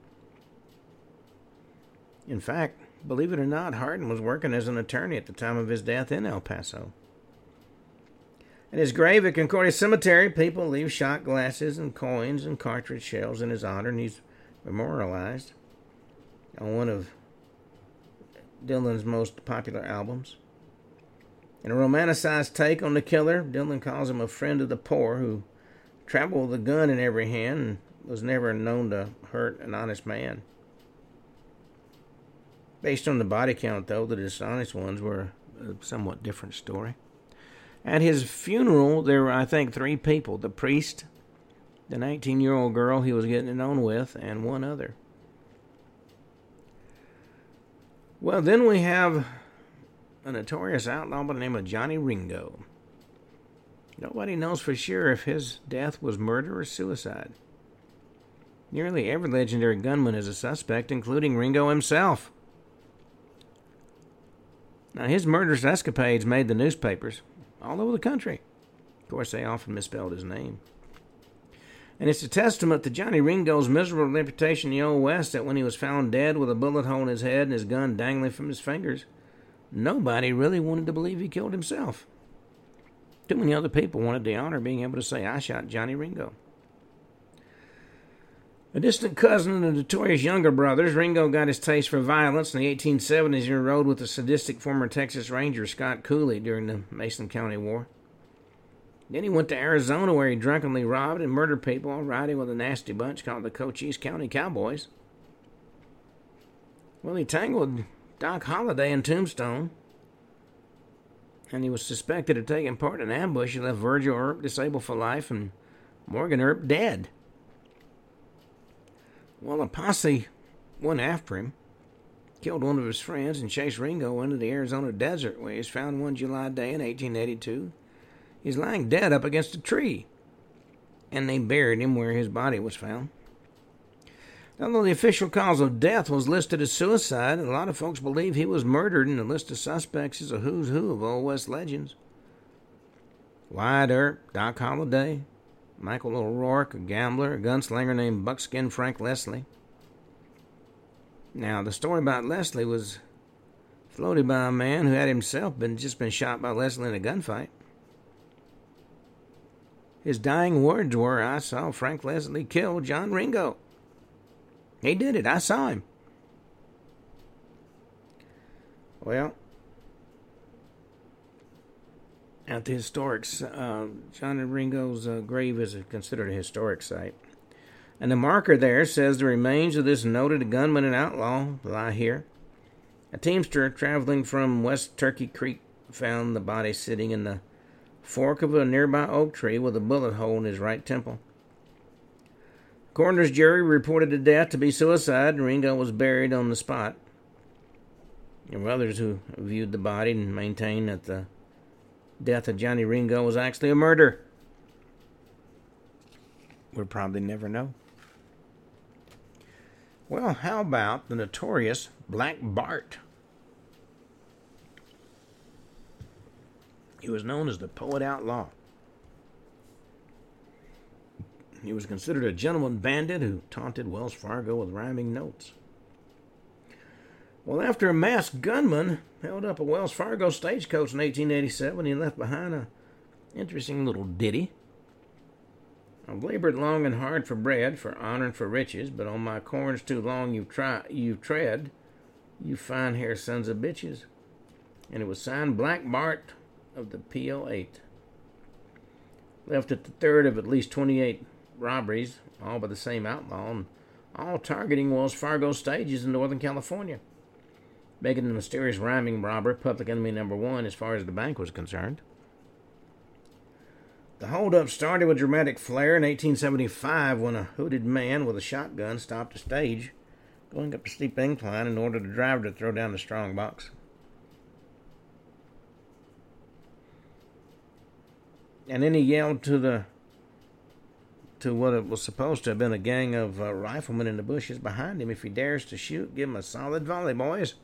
In fact, believe it or not, Hardin was working as an attorney at the time of his death in El Paso. At his grave at Concordia Cemetery, people leave shot glasses and coins and cartridge shells in his honor, and he's memorialized on one of Dylan's most popular albums. In a romanticized take on the killer, Dylan calls him a friend of the poor who traveled with a gun in every hand and was never known to hurt an honest man. Based on the body count, though, the dishonest ones were a somewhat different story. At his funeral, there were, I think, 3 people. The priest, the 19-year-old girl he was getting it on with, and one other. Well, then we have a notorious outlaw by the name of Johnny Ringo. Nobody knows for sure if his death was murder or suicide. Nearly every legendary gunman is a suspect, including Ringo himself. Now, his murderous escapades made the newspapers all over the country. Of course, they often misspelled his name. And it's a testament to Johnny Ringo's miserable reputation in the Old West that when he was found dead with a bullet hole in his head and his gun dangling from his fingers, nobody really wanted to believe he killed himself. Too many other people wanted the honor of being able to say, I shot Johnny Ringo. A distant cousin of the notorious Younger brothers, Ringo got his taste for violence in the 1870s. He rode with the sadistic former Texas Ranger Scott Cooley during the Mason County War. Then he went to Arizona where he drunkenly robbed and murdered people, riding with a nasty bunch called the Cochise County Cowboys. Well, he tangled Doc Holliday in Tombstone, and he was suspected of taking part in an ambush. He left Virgil Earp disabled for life and Morgan Earp dead. Well, a posse went after him, killed one of his friends, and chased Ringo into the Arizona desert, where he was found one July day in 1882. He's lying dead up against a tree, and they buried him where his body was found. Although the official cause of death was listed as suicide, a lot of folks believe he was murdered, and the list of suspects is a who's who of Old West legends. Wyatt Earp, Doc Holliday, Michael O'Rourke, a gambler, a gunslinger named Buckskin Frank Leslie. Now, the story about Leslie was floated by a man who had himself been shot by Leslie in a gunfight. His dying words were, "I saw Frank Leslie kill John Ringo. He did it. I saw him." Well, at the historic, John Ringo's grave is considered a historic site. And the marker there says the remains of this noted gunman and outlaw lie here. A teamster traveling from West Turkey Creek found the body sitting in the fork of a nearby oak tree with a bullet hole in his right temple. The coroner's jury reported the death to be suicide, and Ringo was buried on the spot. There were others who viewed the body and maintained that the death of Johnny Ringo was actually a murder. We'll probably never know. Well, how about the notorious Black Bart? He was known as the Poet Outlaw. He was considered a gentleman bandit who taunted Wells Fargo with rhyming notes. Well, after a masked gunman held up a Wells Fargo stagecoach in 1887, he left behind an interesting little ditty. "I've labored long and hard for bread, for honor and for riches, but on my corns too long you tread, you fine hair sons of bitches." And it was signed Black Bart of the PO8. Left at the third of at least 28 robberies, all by the same outlaw, and all targeting Wells Fargo stages in Northern California, making the mysterious rhyming robber public enemy number one as far as the bank was concerned. The holdup started with dramatic flair in 1875 when a hooded man with a shotgun stopped a stage going up a steep incline and ordered the driver to throw down the strong box. And then he yelled to what it was supposed to have been a gang of riflemen in the bushes behind him, "If he dares to shoot, give him a solid volley, boys."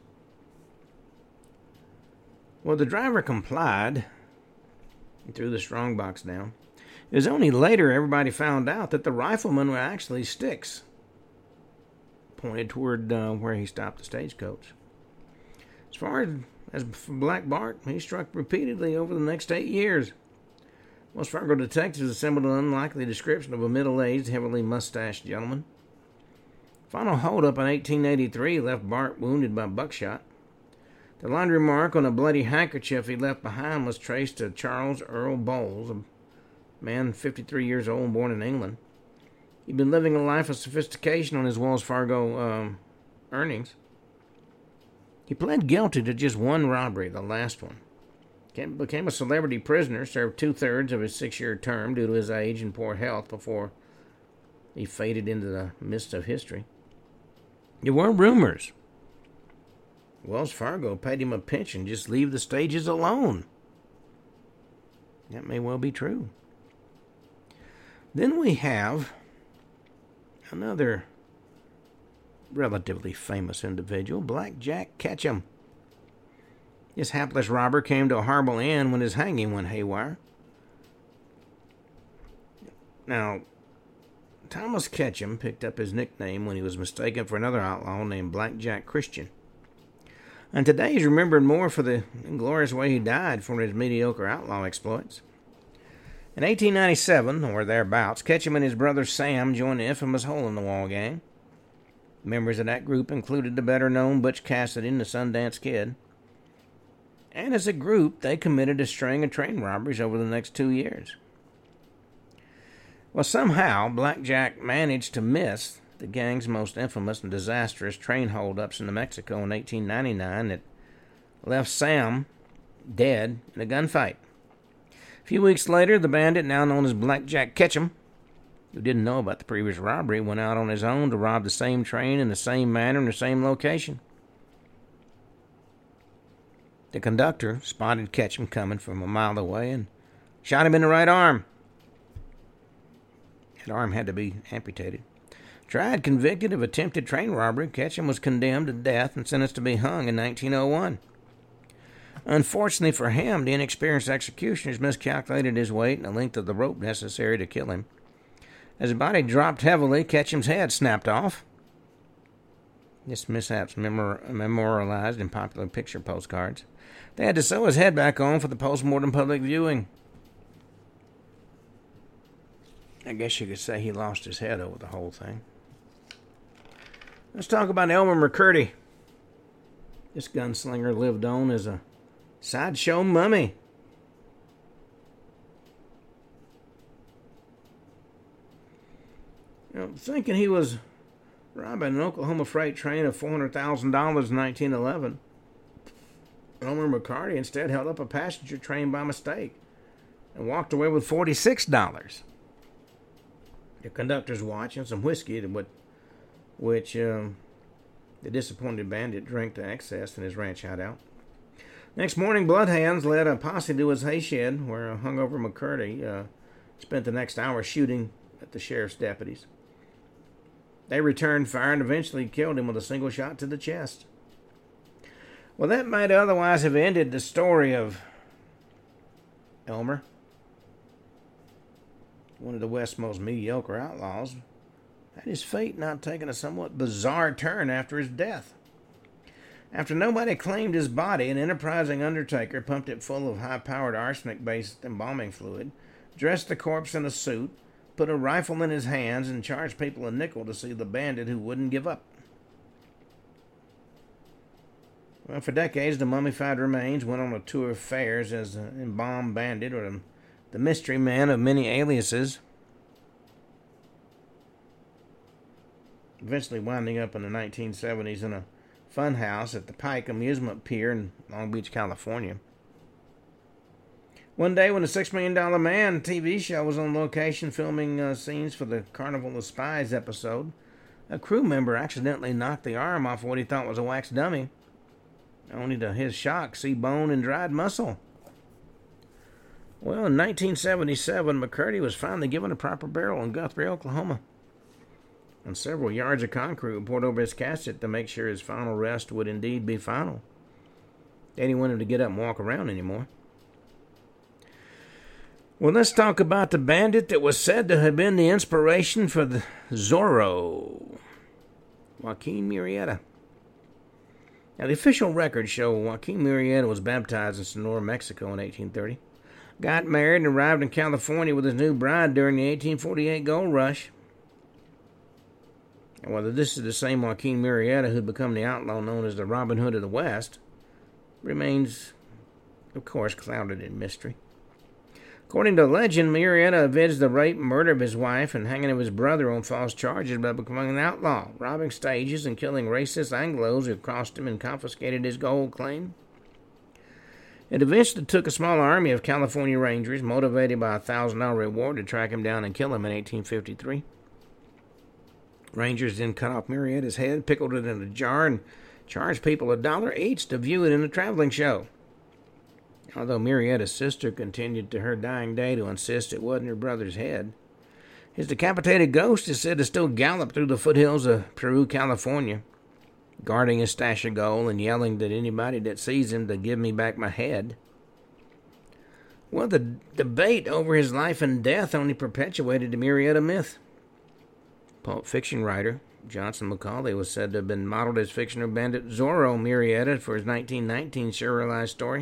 Well, the driver complied and threw the strong box down. It was only later everybody found out that the riflemen were actually sticks pointed toward where he stopped the stagecoach. As far as for Black Bart, he struck repeatedly over the next 8 years. Wells Fargo detectives assembled an unlikely description of a middle-aged, heavily mustached gentleman. Final holdup in 1883 left Bart wounded by buckshot. The laundry mark on a bloody handkerchief he left behind was traced to Charles Earl Bowles, a man 53 years old, born in England. He'd been living a life of sophistication on his Wells Fargo earnings. He pled guilty to just one robbery, the last one. Became a celebrity prisoner, served 2/3 of his 6-year term due to his age and poor health before he faded into the mist of history. There were rumors. Wells Fargo paid him a pension, just leave the stages alone. That may well be true. Then we have another relatively famous individual, Black Jack Ketchum. This hapless robber came to a horrible end when his hanging went haywire. Now, Thomas Ketchum picked up his nickname when he was mistaken for another outlaw named Black Jack Christian. And today he's remembered more for the inglorious way he died for his mediocre outlaw exploits. In 1897, or thereabouts, Ketchum and his brother Sam joined the infamous Hole-in-the-Wall gang. Members of that group included the better-known Butch Cassidy and the Sundance Kid. And as a group, they committed a string of train robberies over the next 2 years. Well, somehow, Black Jack managed to miss the gang's most infamous and disastrous train holdups in New Mexico in 1899 that left Sam dead in a gunfight. A few weeks later, the bandit, now known as Black Jack Ketchum, who didn't know about the previous robbery, went out on his own to rob the same train in the same manner in the same location. The conductor spotted Ketchum coming from a mile away and shot him in the right arm. That arm had to be amputated. Tried, convicted of attempted train robbery, Ketchum was condemned to death and sentenced to be hung in 1901. Unfortunately for him, the inexperienced executioners miscalculated his weight and the length of the rope necessary to kill him. As his body dropped heavily, Ketchum's head snapped off. This mishap's memorialized in popular picture postcards. They had to sew his head back on for the post-mortem public viewing. I guess you could say he lost his head over the whole thing. Let's talk about Elmer McCurdy. This gunslinger lived on as a sideshow mummy. Thinking he was robbing an Oklahoma freight train of $400,000 in 1911, Elmer McCarty instead held up a passenger train by mistake and walked away with $46. The conductor's watch and some whiskey, which the disappointed bandit drank to excess in his ranch hideout. Next morning, bloodhounds led a posse to his hay shed, where a hungover McCurdy spent the next hour shooting at the sheriff's deputies. They returned fire and eventually killed him with a single shot to the chest. Well, that might otherwise have ended the story of Elmer, one of the West's most mediocre outlaws, had his fate not taken a somewhat bizarre turn after his death. After nobody claimed his body, an enterprising undertaker pumped it full of high-powered arsenic-based embalming fluid, dressed the corpse in a suit, put a rifle in his hands, and charged people a nickel to see the bandit who wouldn't give up. Well, for decades, the mummified remains went on a tour of fairs as an embalmed bandit or the mystery man of many aliases, eventually winding up in the 1970s in a fun house at the Pike Amusement Pier in Long Beach, California. One day, when the $6 Million Man TV show was on location filming scenes for the Carnival of Spies episode, a crew member accidentally knocked the arm off what he thought was a wax dummy, only to his shock see bone and dried muscle. Well, in 1977, McCurdy was finally given a proper burial in Guthrie, Oklahoma, and several yards of concrete were poured over his casket to make sure his final rest would indeed be final. They didn't want him to get up and walk around anymore. Well, let's talk about the bandit that was said to have been the inspiration for the Zorro, Joaquin Murrieta. Now, the official records show Joaquin Murrieta was baptized in Sonora, Mexico in 1830, got married and arrived in California with his new bride during the 1848 gold rush. And whether this is the same Joaquin Murrieta who'd become the outlaw known as the Robin Hood of the West remains, of course, clouded in mystery. According to legend, Murrieta avenged the rape and murder of his wife and hanging of his brother on false charges by becoming an outlaw, robbing stages and killing racist Anglos who crossed him and confiscated his gold claim. It eventually took a small army of California Rangers, motivated by a $1,000 reward, to track him down and kill him in 1853. Rangers then cut off Murrieta's head, pickled it in a jar, and charged people $1 each to view it in a traveling show. Although Murrieta's sister continued to her dying day to insist it wasn't her brother's head, his decapitated ghost is said to still gallop through the foothills of Peru, California, guarding his stash of gold and yelling at anybody that sees him to give me back my head. Well, the debate over his life and death only perpetuated the Murrieta myth. Pulp fiction writer Johnson McCauley was said to have been modeled as fictional bandit Zorro Murrieta for his 1919 serialized story.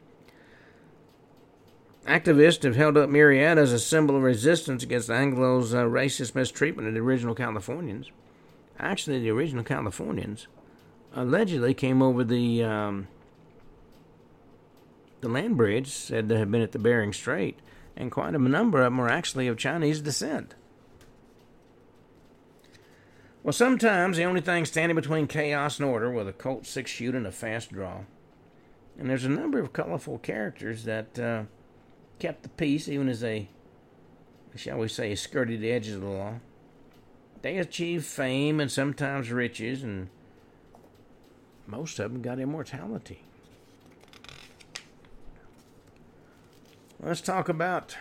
Activists have held up Murrieta as a symbol of resistance against Anglo's racist mistreatment of the original Californians. Actually, the original Californians allegedly came over the land bridge, said to have been at the Bering Strait, and quite a number of them are actually of Chinese descent. Well, sometimes the only thing standing between chaos and order were the Colt 6-shooter and a fast draw. And there's a number of colorful characters that kept the peace even as they, shall we say, skirted the edges of the law. They achieved fame and sometimes riches, and most of them got immortality. Let's talk about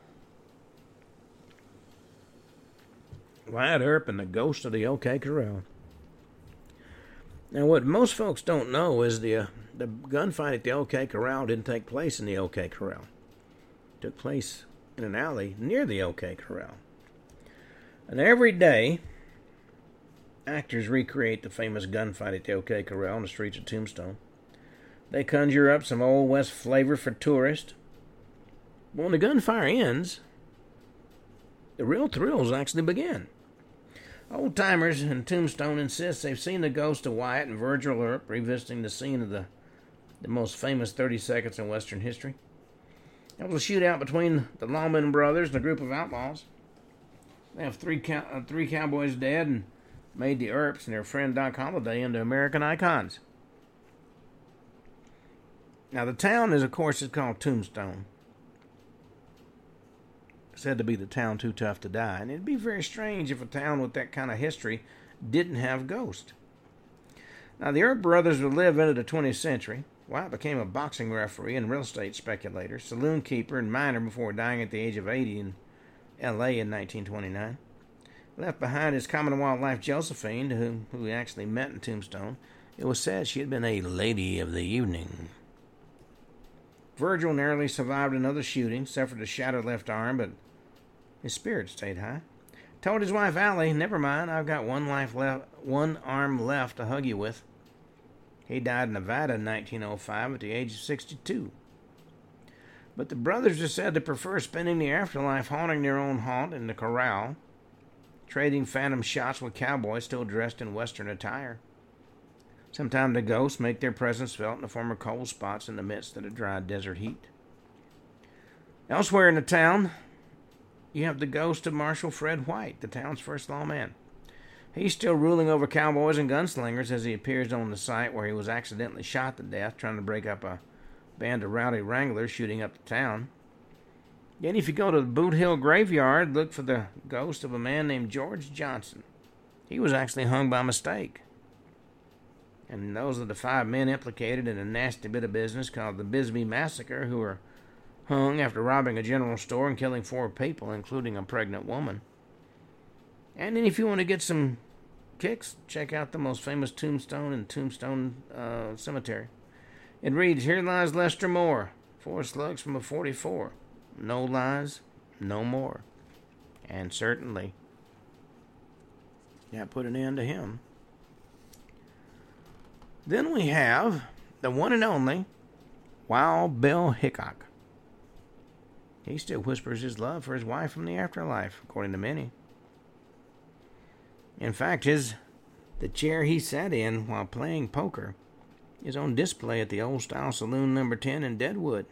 Wyatt Earp and the ghost of the OK Corral. Now, what most folks don't know is the gunfight at the OK Corral didn't take place in the OK Corral. It took place in an alley near the OK Corral. And every day, actors recreate the famous gunfight at the OK Corral on the streets of Tombstone. They conjure up some Old West flavor for tourists. But when the gunfire ends, the real thrills actually begin. Old timers in Tombstone insist they've seen the ghost of Wyatt and Virgil Earp revisiting the scene of the most famous 30 seconds in Western history. It was a shootout between the Lawman brothers and a group of outlaws. They have three cowboys dead and made the Earps and their friend Doc Holliday into American icons. Now, the town is called Tombstone. Said to be the town too tough to die. And it'd be very strange if a town with that kind of history didn't have ghosts. Now, the Earp brothers would live into the 20th century. Wyatt became a boxing referee and real estate speculator, saloon keeper, and miner before dying at the age of 80 in L.A. in 1929. Left behind his Commonwealth wife Josephine, who he actually met in Tombstone. It was said she had been a lady of the evening. Virgil narrowly survived another shooting, suffered a shattered left arm, but his spirit stayed high. Told his wife Allie, "Never mind, I've got one arm left to hug you with." He died in Nevada in 1905 at the age of 62. But the brothers are said to prefer spending the afterlife haunting their own haunt in the corral, trading phantom shots with cowboys still dressed in Western attire. Sometimes the ghosts make their presence felt in the form of cold spots in the midst of the dry desert heat. Elsewhere in the town, you have the ghost of Marshal Fred White, the town's first lawman. He's still ruling over cowboys and gunslingers as he appears on the site where he was accidentally shot to death trying to break up a band of rowdy wranglers shooting up the town. Then if you go to the Boot Hill graveyard, look for the ghost of a man named George Johnson. He was actually hung by mistake. And those are the 5 men implicated in a nasty bit of business called the Bisbee Massacre, who were hung after robbing a general store and killing 4 people, including a pregnant woman. And then if you want to get some kicks, check out the most famous tombstone in Tombstone Cemetery. It reads, "Here lies Lester Moore, 4 slugs from a 44. No lies, no more." And certainly, that put an end to him. Then we have the one and only Wild Bill Hickok. He still whispers his love for his wife from the afterlife, according to many. In fact, the chair he sat in while playing poker is on display at the Old Style Saloon No. 10 in Deadwood.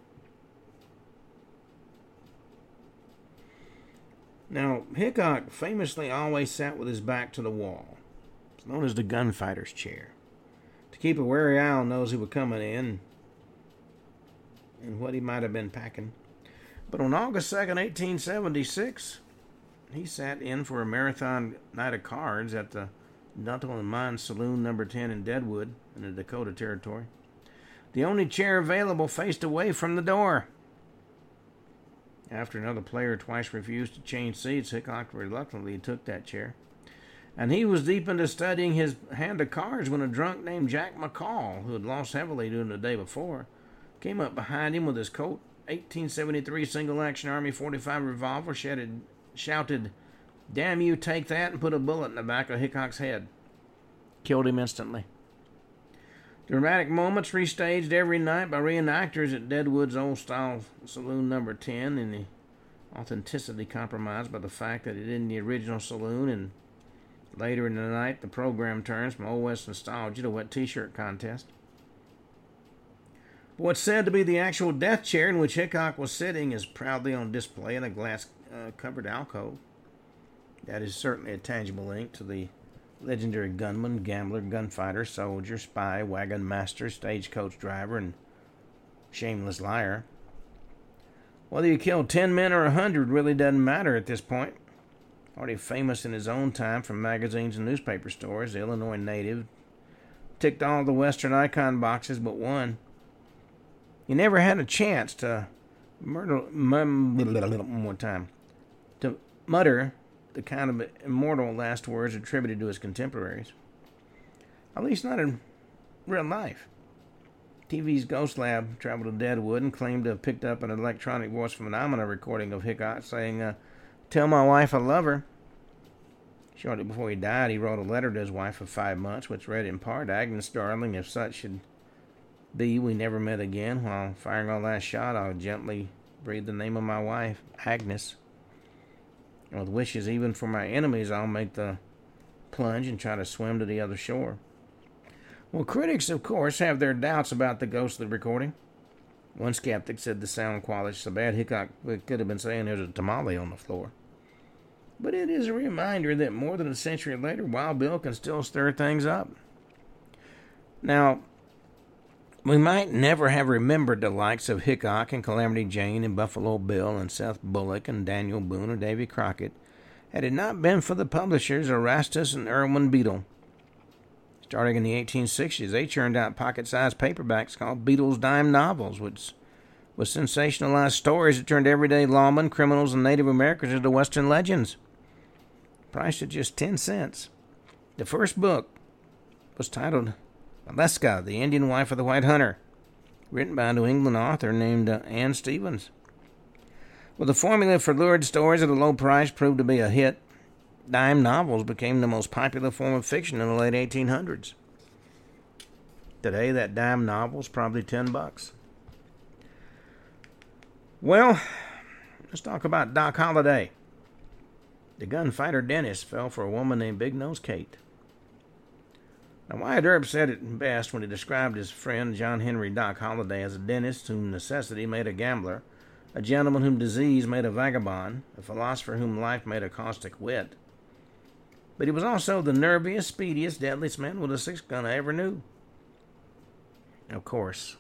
Now, Hickok famously always sat with his back to the wall. It's known as the gunfighter's chair. To keep a wary eye on those who were coming in and what he might have been packing. But on August 2nd, 1876, he sat in for a marathon night of cards at the Dental and Mine Saloon No. 10 in Deadwood, in the Dakota Territory. The only chair available faced away from the door. After another player twice refused to change seats, Hickok reluctantly took that chair. And he was deep into studying his hand of cards when a drunk named Jack McCall, who had lost heavily during the day before, came up behind him with his Colt 1873 single-action Army 45 revolver, shouted, "Damn you, take that," and put a bullet in the back of Hickok's head. Killed him instantly. Dramatic moments restaged every night by reenactors at Deadwood's Old Style Saloon No. 10, and the authenticity compromised by the fact that it isn't the original saloon, and later in the night the program turns from Old West nostalgia to a wet t-shirt contest. But what's said to be the actual death chair in which Hickok was sitting is proudly on display in a glass-covered alcove. That is certainly a tangible link to the legendary gunman, gambler, gunfighter, soldier, spy, wagon master, stagecoach driver, and shameless liar. Whether you killed 10 men or 100 really doesn't matter at this point. Already famous in his own time from magazines and newspaper stories, the Illinois native ticked all the Western icon boxes but one. He never had a chance to mutter the kind of immortal last words attributed to his contemporaries. At least not in real life. TV's Ghost Lab traveled to Deadwood and claimed to have picked up an electronic voice phenomena recording of Hickok saying, "Tell my wife I love her." Shortly before he died, he wrote a letter to his wife of 5 months, which read in part, "Agnes, darling, if such should be we never met again, while firing our last shot, I'll gently breathe the name of my wife, Agnes. And with wishes even for my enemies, I'll make the plunge and try to swim to the other shore." Well, critics, of course, have their doubts about the ghostly recording. One skeptic said the sound quality so bad Hickok could have been saying there's a tamale on the floor. But it is a reminder that more than a century later, Wild Bill can still stir things up. Now, we might never have remembered the likes of Hickok and Calamity Jane and Buffalo Bill and Seth Bullock and Daniel Boone or Davy Crockett had it not been for the publishers Erastus and Irwin Beadle. Starting in the 1860s, they churned out pocket-sized paperbacks called Beadle's Dime Novels, which was sensationalized stories that turned everyday lawmen, criminals, and Native Americans into Western legends. Priced at just 10 cents. The first book was titled Valeska, the Indian Wife of the White Hunter, written by a New England author named Anne Stevens. Well, the formula for lurid stories at a low price proved to be a hit. Dime novels became the most popular form of fiction in the late 1800s. Today, that dime novel is probably $10. Well, let's talk about Doc Holliday. The gunfighter dentist fell for a woman named Big Nose Kate. Now, Wyatt Earp said it best when he described his friend John Henry Doc Holliday as a dentist whom necessity made a gambler, a gentleman whom disease made a vagabond, a philosopher whom life made a caustic wit. But he was also the nerviest, speediest, deadliest man with a six-gun I ever knew. Of course,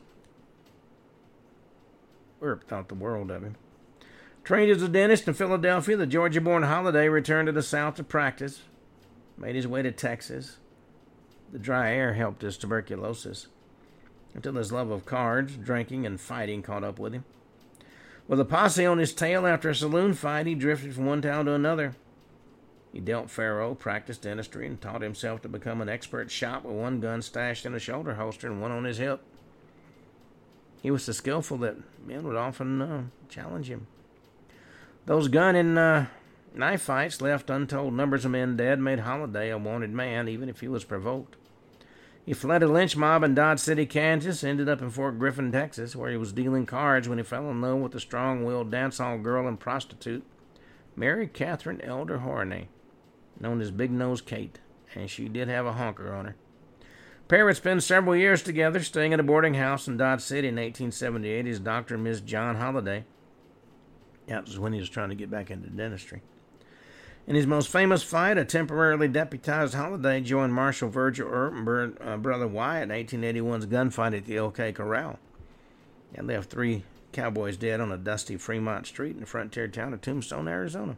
Earp thought the world of him. Trained as a dentist in Philadelphia, the Georgia-born Holliday returned to the South to practice, made his way to Texas. The dry air helped his tuberculosis, until his love of cards, drinking, and fighting caught up with him. With a posse on his tail after a saloon fight, he drifted from one town to another. He dealt faro, practiced dentistry, and taught himself to become an expert shot with one gun stashed in a shoulder holster and one on his hip. He was so skillful that men would often challenge him. Those gun and knife fights left untold numbers of men dead, made Holliday a wanted man, even if he was provoked. He fled a lynch mob in Dodge City, Kansas, ended up in Fort Griffin, Texas, where he was dealing cards when he fell in love with a strong-willed dance-hall girl and prostitute, Mary Catherine Elder Horney, known as Big Nose Kate, and she did have a honker on her. Pair would spend several years together, staying at a boarding house in Dodge City in 1878 as Dr. and Miss John Holliday. That was when he was trying to get back into dentistry. In his most famous fight, a temporarily deputized Holliday joined Marshal Virgil Earp and Brother Wyatt in 1881's gunfight at the OK Corral. That left 3 cowboys dead on a dusty Fremont street in the frontier town of Tombstone, Arizona.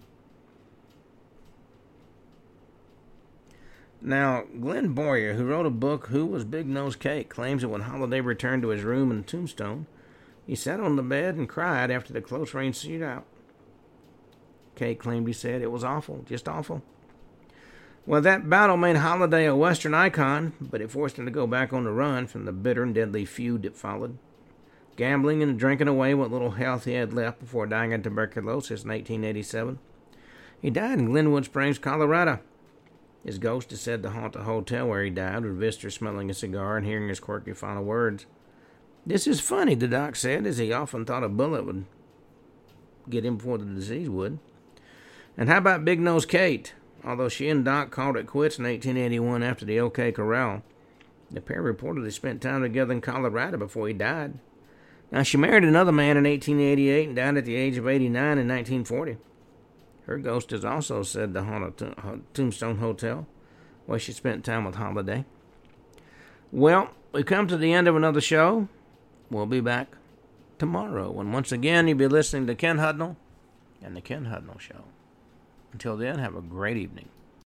Now, Glenn Boyer, who wrote a book, Who Was Big Nose Kate, claims that when Holliday returned to his room in Tombstone, he sat on the bed and cried after the close-range shootout. Kate claimed he said it was awful, just awful. Well, that battle made Holliday a Western icon, but it forced him to go back on the run from the bitter and deadly feud that followed, gambling and drinking away what little health he had left before dying of tuberculosis in 1887. He died in Glenwood Springs, Colorado. His ghost is said to haunt the hotel where he died, with visitors smelling a cigar and hearing his quirky final words. "This is funny," the doc said, as he often thought a bullet would get him before the disease would. And how about Big Nose Kate? Although she and Doc called it quits in 1881 after the OK Corral, the pair reportedly spent time together in Colorado before he died. Now, she married another man in 1888 and died at the age of 89 in 1940. Her ghost is also said to haunt a Tombstone hotel, where she spent time with Holliday. Well, we've come to the end of another show. We'll be back tomorrow, and once again, you'll be listening to Ken Hudnall and the Ken Hudnall Show. Until then, have a great evening.